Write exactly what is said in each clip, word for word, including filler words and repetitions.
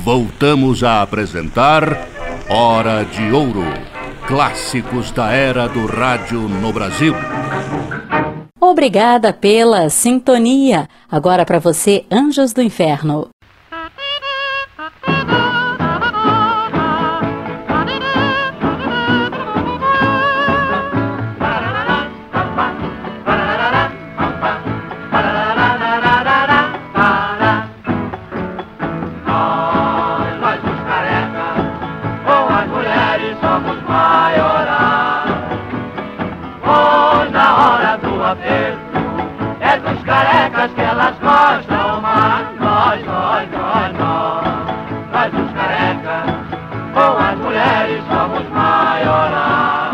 voltamos a apresentar Hora de Ouro, clássicos da era do rádio no Brasil. Obrigada pela sintonia. Agora para você, Anjos do Inferno. É dos carecas que elas gostam mais. Nós, nós, nós, nós. Nós dos carecas, com as mulheres somos maioral.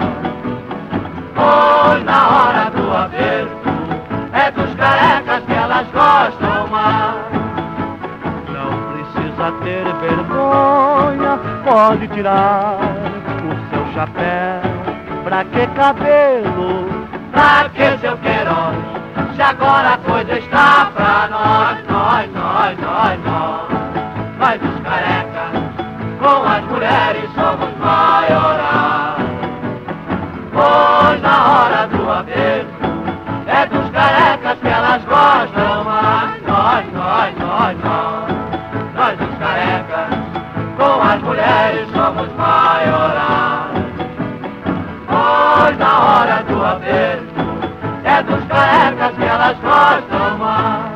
Pois na hora do aperto, é dos carecas que elas gostam mais. Não precisa ter vergonha, pode tirar o seu chapéu. Pra que cabelo? Pra que seu queiroz? Se agora a coisa está pra nós, nós, nós, nós, nós. Nós dos carecas, com as mulheres somos maioral. Pois na hora do aperto, é dos carecas que elas gostam mais. Nós, nós, nós, nós. Nós dos carecas, com as mulheres somos maioral. Pois na hora do aperto, é dos carecas que elas gostam mais.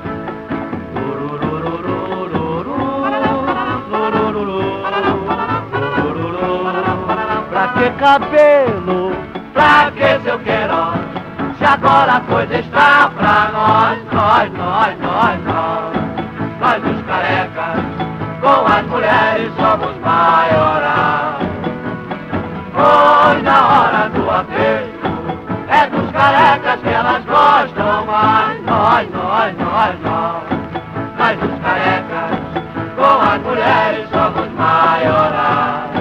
Pra que cabelo? Pra que seu queiroz? Se agora a coisa está pra nós, nós, nós, nós, nós. Nós dos carecas, com as mulheres somos maioral. Pois na hora do aperto, é dos carecas que elas gostam mais. Nós, nós, nós, nós. Nós dos carecas, com as mulheres somos maioral.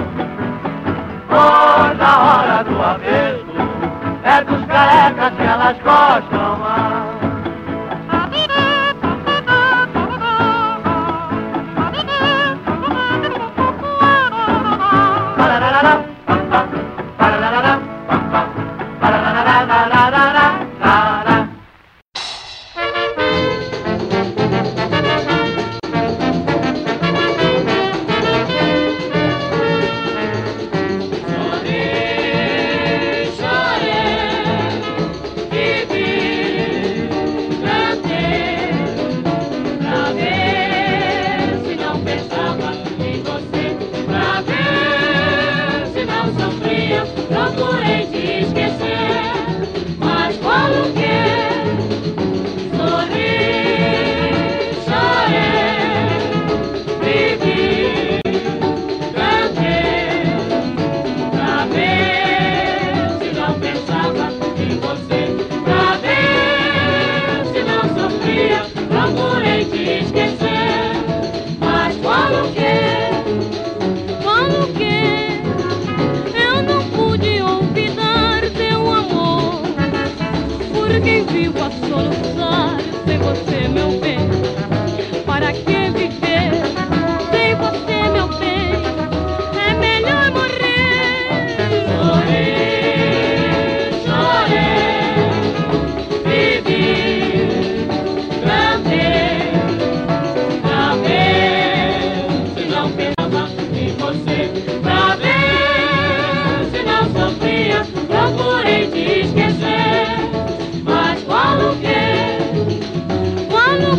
Pois na hora do aperto, é dos carecas que elas gostam mais. Quando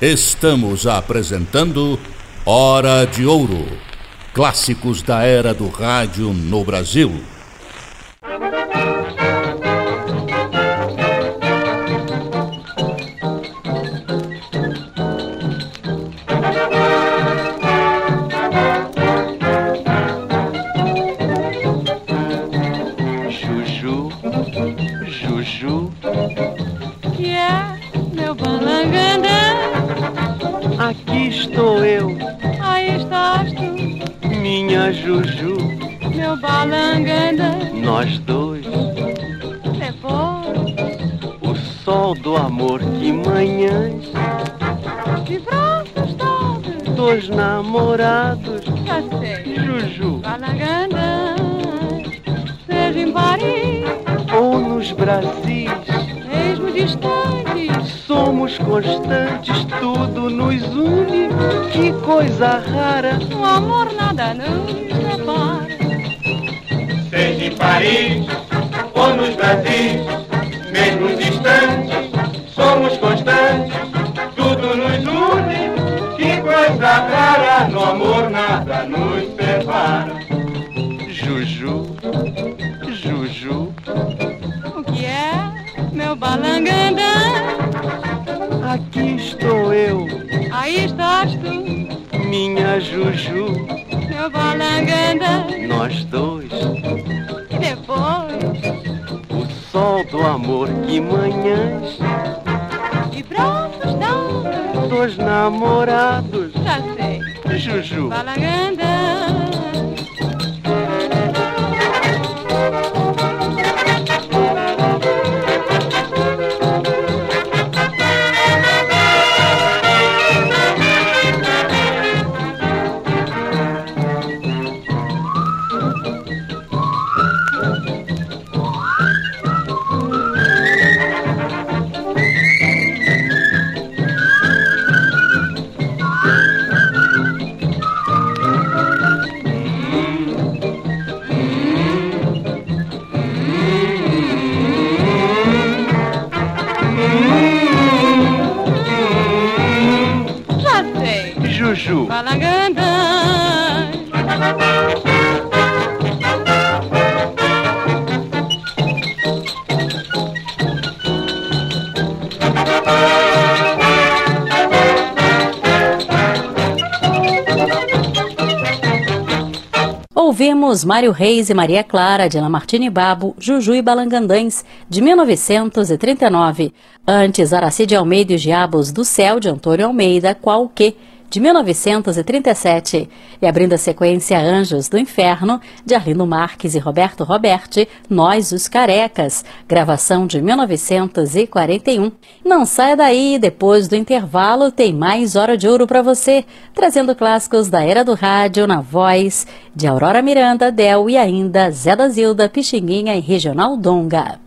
Estamos apresentando Hora de Ouro, clássicos da era do rádio no Brasil. Juju, Juju, que é meu balangandã? aqui estou eu, Aí estás tu, minha Juju, meu balangandã. nós dois, Depois o sol do amor, que manhãs, de braços dados, dois namorados, já sei, Juju, balangandã. Seja em Paris, ou nos Brasis, mesmo distantes, somos constantes, tudo nos une, que coisa rara, o amor nada nos separa. Seja em Paris ou nos Brasis, mesmo distantes, somos constantes, tudo nos une, que coisa rara, no amor nada nos separa. Juju, Juju, O que é meu balangandã? aqui estou eu, Aí estás tu, minha Juju, meu balangandã. nós dois, E depois o sol do amor, que manhãs, de braços dados, dois namorados, já sei, Juju, balangandã. Já sei, Juju, balangandã. Ouvimos Mário Reis e Maria Clara, de Lamartine Babo, Juju e Balangandães, de mil novecentos e trinta e nove. Antes, Aracide Almeida e os Diabos do Céu, de Antônio Almeida, Qual Que, de mil novecentos e trinta e sete. E abrindo a sequência, Anjos do Inferno, de Arlindo Marques e Roberto Roberti, Nós os Carecas, gravação de mil novecentos e quarenta e um. Não saia daí, depois do intervalo tem mais Hora de Ouro para você, trazendo clássicos da era do rádio na voz de Aurora Miranda, Del e ainda Zé da Zilda, Pixinguinha e Regional Donga.